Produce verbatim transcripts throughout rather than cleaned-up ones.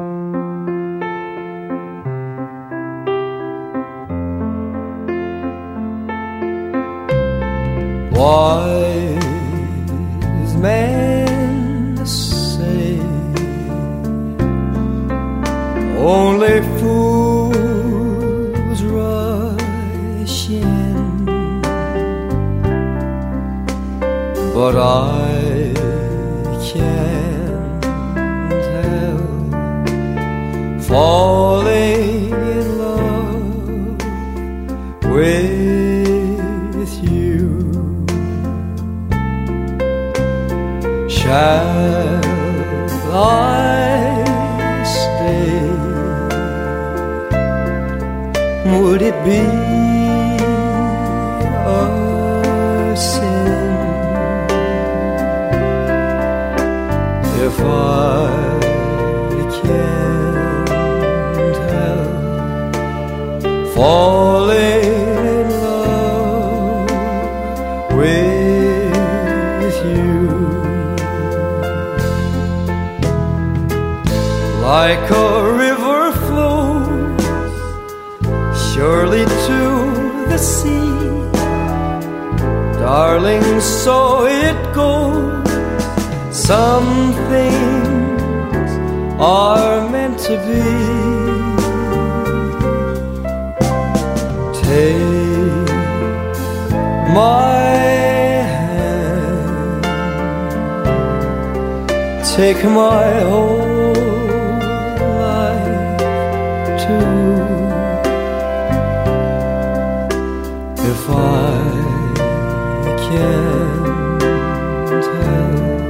Wise men say only fools rush in, but I can't help falling in love with you. Shall I stay? Would it be a sin if I can't help falling in love with you? Like a river flows surely to the sea, darling, so it goes. Some things are meant to be. Take my hand, take my whole life too. If I can't help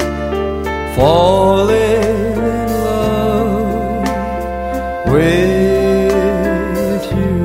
falling in love with you.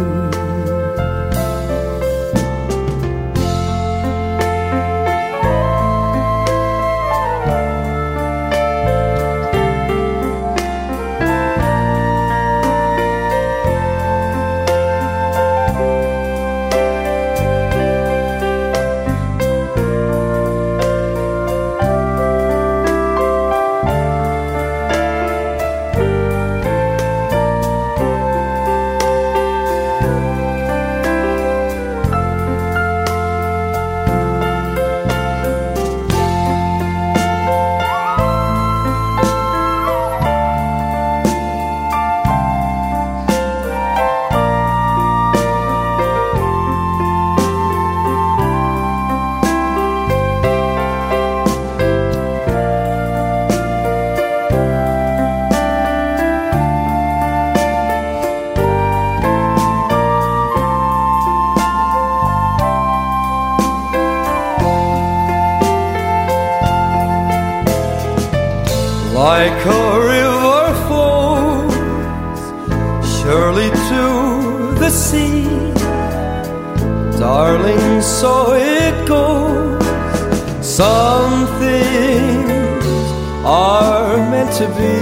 Like a river flows surely to the sea, darling, so it goes. Some things are meant to be.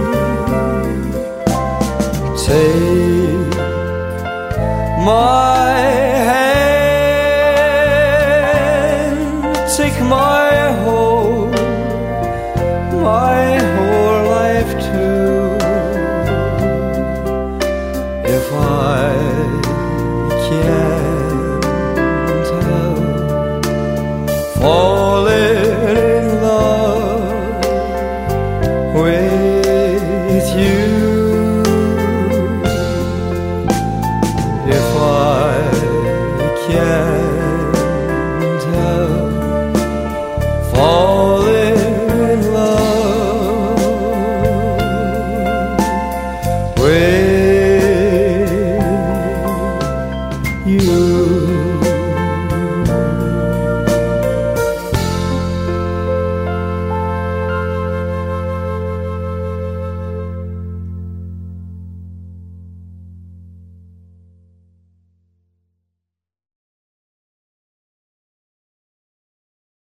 Take my